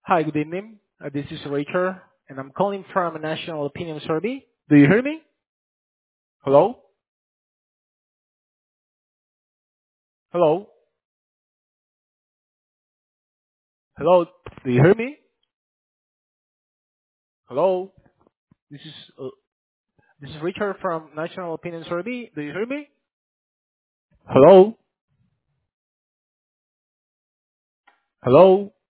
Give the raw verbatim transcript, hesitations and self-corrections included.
Hi, good evening. Uh, this is Richard, and I'm calling from a national opinion survey. Do you hear me? Hello? Hello? Hello? Do you hear me? Hello? This is uh, this is Richard from National Opinion Survey. Do you hear me? Hello? Hello?